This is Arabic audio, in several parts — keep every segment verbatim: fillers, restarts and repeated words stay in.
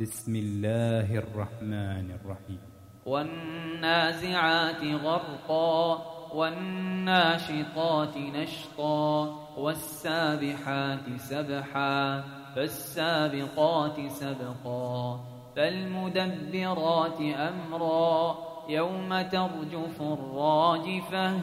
بسم الله الرحمن الرحيم. والنازعات غرقا والناشطات نشطا والسابحات سبحا فالسابقات سبقا فالمدبرات أمرا يوم ترجف الراجفة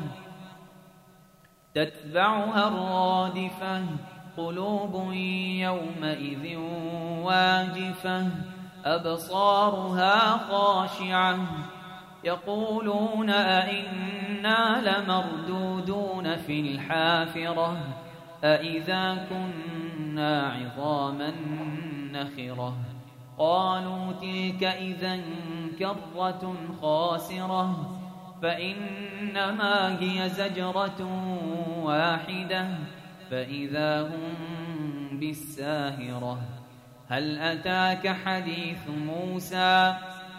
تتبعها الرادفة قلوب يومئذ واجفة أبصارها خاشعة يقولون أئنا لمردودون في الحافرة أئذا كنا عظاما نخرة قالوا تلك إذا كرة خاسرة فإنما هي زجرة واحدة فإذا هم بالساهرة هل أتاك حديث موسى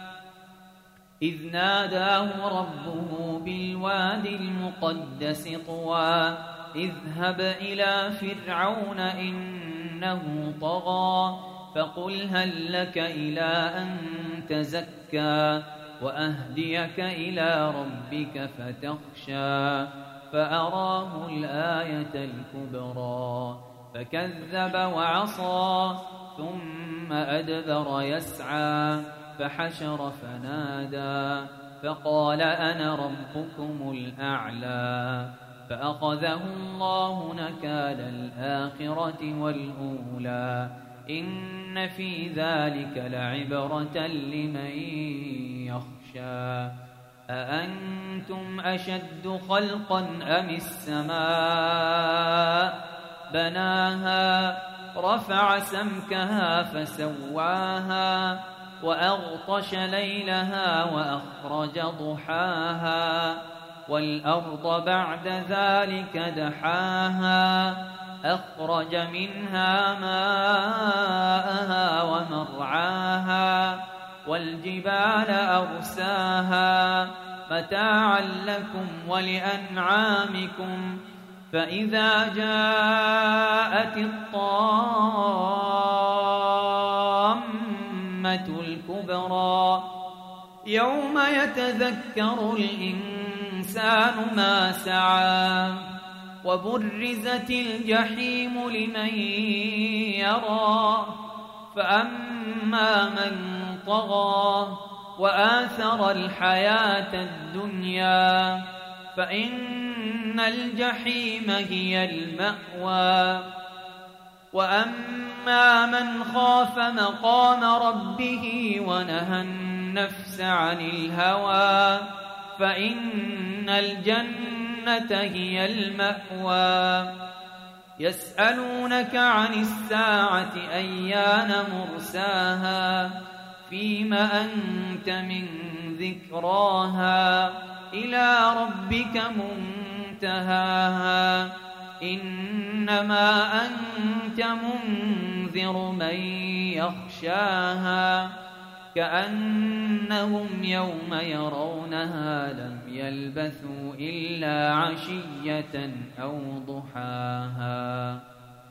إذ ناداه ربه بالواد المقدس طوى اذهب إلى فرعون إنه طغى فقل هل لك إلى أن تزكى وأهديك إلى ربك فتخشى فأراه الآية الكبرى فكذب وعصى ثم أدبر يسعى فحشر فنادى فقال أنا ربكم الأعلى فأخذه الله نكال الآخرة والأولى إن في ذلك لعبرة لمن يخشى أأنتم أشد خلقا أم السماء بناها رفع سمكها فسواها وأغطش ليلها وأخرج ضحاها والأرض بعد ذلك دحاها أخرج منها ماءها ومرعاها والجبال أرساها متاعا لكم ولأنعامكم فإذا جاءت الطامة الكبرى يوم يتذكر الإنسان ما سعى وبرزت الجحيم لمن يرى فأما من طغى وآثر الحياة الدنيا فإن الجحيم هي المأوى وأما من خاف مقام ربه ونهى النفس عن الهوى فإن الجنة هي المأوى يسألونك عن الساعة أيان مرساها فيم أنت من ذكراها إلى ربك منتهاها إنما أنت منذر من يخشاها كأنهم يوم يرونها لم يلبثوا إلا عشية أو ضحاها.